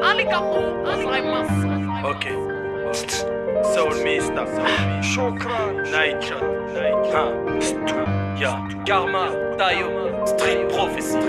Ok. Soul Mista, Shokran, Nightshot, Ya, Karma, Tayo, Street Prophecy.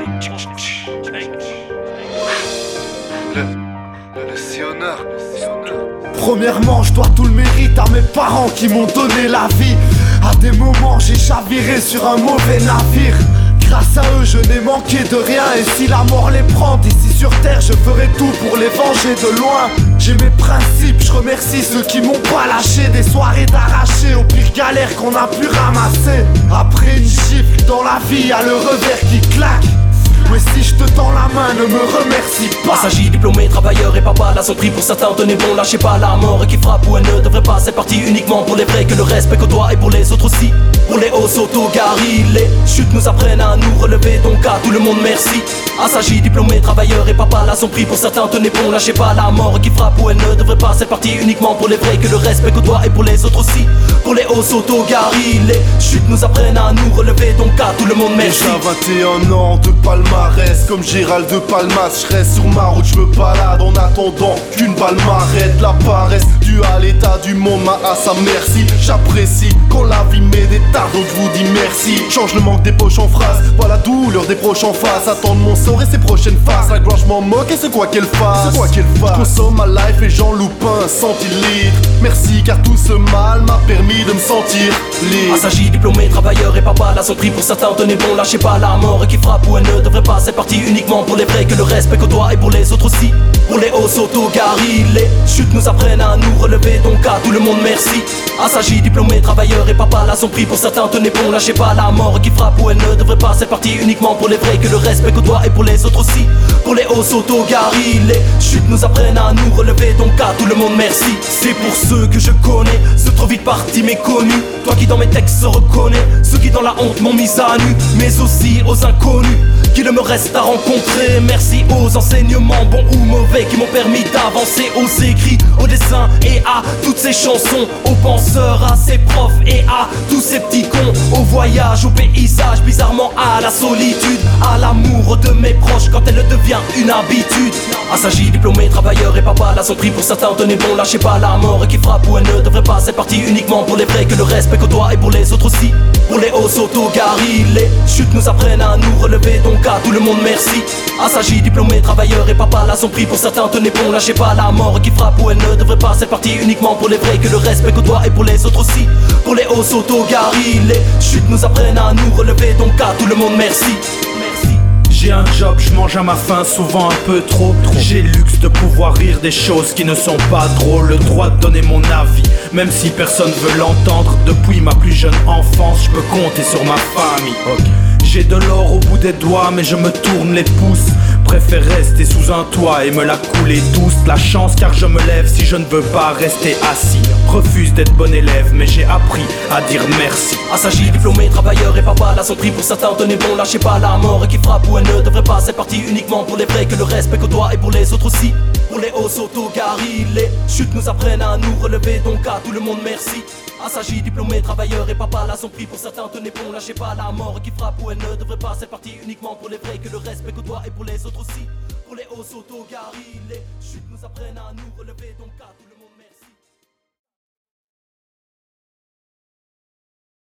Le sillonneur. Premièrement, je dois tout le mérite à mes parents qui m'ont donné la vie. À des moments, j'ai chaviré sur un mauvais navire. Grâce à eux, je n'ai manqué de rien. Et si la mort les prend ici sur terre, je ferai tout pour les venger de loin. J'ai mes principes, je remercie ceux qui m'ont pas lâché. Des soirées d'arraché aux pires galères qu'on a pu ramasser. Après une gifle dans la vie, y'a le revers qui claque. Mais si je te tends la main, ne me remercie pas. Passager, diplômé, travailleur et papa, là son prix pour certains, tenez bon, lâchez pas la mort qui frappe où elle ne devrait pas. C'est parti uniquement pour les vrais, que le respect côtoie et pour les autres aussi. Pour les hauts autogaris, les chutes nous apprennent à nous relever, donc à tout le monde merci. Passager, diplômé, travailleur et papa, là son prix pour certains, tenez bon, lâchez pas la mort qui frappe où elle ne devrait pas. C'est parti uniquement pour les vrais, que le respect côtoie et pour les autres aussi. Pour les hauts autogaris, les chutes nous apprennent à nous relever, donc à tout le monde merci. Déjà 21 ans de palmarès, comme Gérald de Palmas, je reste sur ma route, je me balade en attendant qu'une balle m'arrête. La paresse due à l'état du monde m'a à sa merci. J'apprécie quand la vie met des tards, donc je vous dis merci. Change le manque des poches en phrases, pas la douleur des proches en face. Attendre mon sort et ses prochaines phases. La gloire je m'en moque et c'est quoi qu'elle fasse. Je consomme ma life et j'en loupe un centilitre. Merci car tout ce mal m'a permis de me sentir libre. Passager, diplômé, travailleur et papa, là son prix pour certains, tenez bon, lâchez pas la mort qui frappe où elle ne devrait pas. C'est parti uniquement pour les vrais, que le respect côtoie et pour les autres aussi. Pour les hauts autogaris, les chutes nous apprennent à nous relever, donc à tout le monde merci. Passager, diplômé, travailleur et papa, là son prix pour certains, tenez bon, lâchez pas la mort qui frappe où elle ne devrait pas. C'est parti uniquement pour les vrais, que le respect côtoie et pour les autres aussi. Pour les hauts autogaris, les chutes nous apprennent à nous relever, donc à tout le monde merci. C'est pour ceux que je connais, ceux trop vite partis méconnus. Toi qui dans mes textes se reconnais, ceux qui dans la honte m'ont mis à nu, mais aussi aux inconnus qu'il ne me reste à rencontrer. Merci aux enseignements bons ou mauvais qui m'ont permis d'avancer, aux écrits, aux dessins et à toutes ces chansons, aux penseurs, à ces profs et à tous ces petits cons, au voyage, au paysage, bizarrement à la solitude, à l'amour de mes proches quand elle devient une habitude. Passager, diplômé, travailleur et papa, là son prix pour certains, tenez bon, lâchez pas la mort qui frappe où elle ne devrait pas. C'est parti uniquement pour les vrais, que le respect côtoie et pour les autres aussi. Pour les hauts autogaris, les chutes nous apprennent à nous relever, donc à tout le monde merci. Passager, diplômé, travailleur et papa, là son prix pour certains, tenez bon, lâchez pas la mort qui frappe où elle ne devrait pas. C'est parti uniquement pour les vrais, que le respect côtoie et pour les autres aussi. Pour les hauts autogaris, les chutes nous apprennent à nous relever, donc à tout le monde merci. J'ai un job, je mange à ma faim, souvent un peu trop. J'ai le luxe de pouvoir rire des choses qui ne sont pas drôles. Le droit de donner mon avis, même si personne veut l'entendre. Depuis ma plus jeune enfance, je peux compter sur ma famille. J'ai de l'or au bout des doigts, mais je me tourne les pouces. Préfère rester sous un toit et me la couler douce. La chance car je me lève si je ne veux pas rester assis. Refuse d'être bon élève, mais j'ai appris à dire merci. Passager, diplômé, travailleur et papa, là son prix pour certains, tenez bon, lâchez pas la mort qui frappe où elle ne devrait pas. C'est parti uniquement pour les vrais, que le respect côtoie et pour les autres aussi. Pour les hauts autogaris, les chutes nous apprennent à nous relever, donc à tout le monde merci. Passager, diplômé, travailleur et papa, là son prix pour certains, tenez bon, lâchez pas la mort qui frappe où elle ne devrait pas. C'est parti uniquement pour les vrais, que le respect côtoie et pour les autres aussi. Pour les hauts autogaris, les chutes nous apprennent à nous relever, donc à tout